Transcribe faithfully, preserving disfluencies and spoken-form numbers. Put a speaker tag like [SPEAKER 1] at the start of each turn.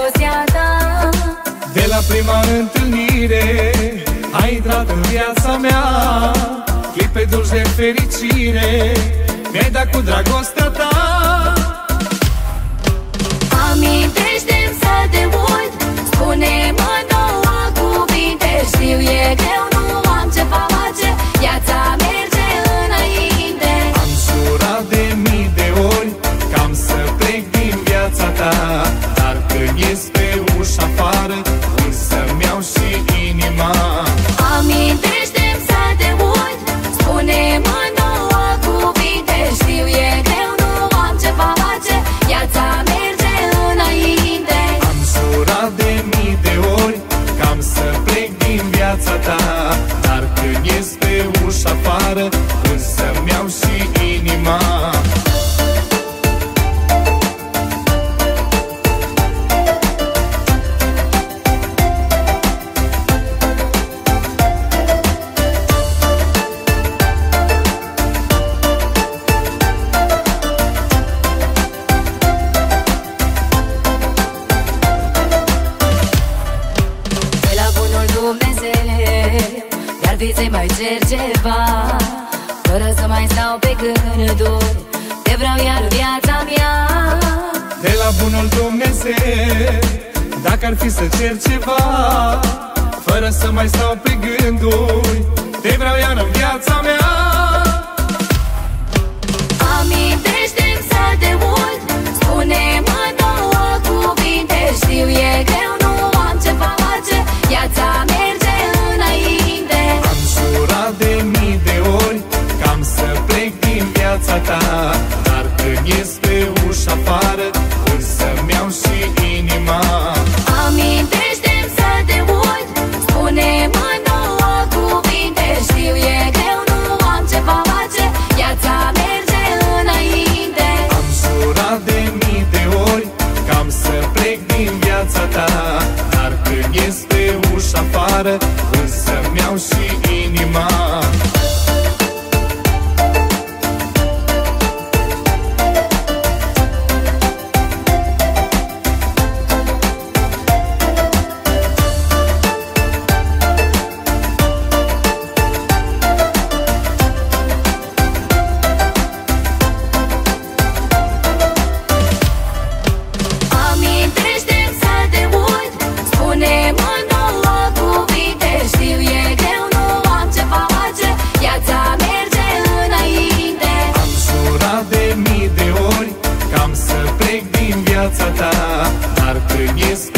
[SPEAKER 1] dragostea ta.
[SPEAKER 2] De la prima întâlnire ai intrat în viața mea, clipe dulci de fericire mi-ai dat cu dragostea ta.
[SPEAKER 1] Amintește-mi să te uit, spune-mă două cuvinte. Știu e greu, nu am ce face, viața merge înainte.
[SPEAKER 2] Am jurat de mii de ori că am să plec din viața ta, dar când ies pe ușa afară îi să-mi iau și inima.
[SPEAKER 1] Amintește-mi să te uit, spune-mă două cuvinte. Știu e greu, nu am ce face, viața merge înainte.
[SPEAKER 2] Am jurat de mii de ori că am să plec din viața ta, dar când ies pe ușa afară îi să-mi iau și inima.
[SPEAKER 1] Dar vii să-i mai cer ceva, fără să mai stau pe gânduri. Te vreau iar în viața mea.
[SPEAKER 2] De la bunul Dumnezeu, dacă ar fi să cer ceva, fără să mai stau pe gânduri, te vreau iar în viața mea.
[SPEAKER 1] Amintește-mi să te uit, spune-mă două cuvinte. Știu e greu, nu am ce face, viața merge înainte.
[SPEAKER 2] Am jurat de mii de ori că am să plec din viața ta, dar când ies pe ușa afară îi să-mi iau și inima.
[SPEAKER 1] Amintește-mi să te uit, spune-mă două cuvinte. Știu e greu, nu am ce face, viața merge înainte.
[SPEAKER 2] Am jurat de mii de ori că am să plec din viața ta, dar când ies pe ușa afară îi să-mi iau și inima.
[SPEAKER 1] Amintește-mi să te uit, spune-mă două cuvinte. Știu e greu, nu am ce face, viața merge înainte.
[SPEAKER 2] Am jurat de mii de ori că am să plec din viața ta, dar când ies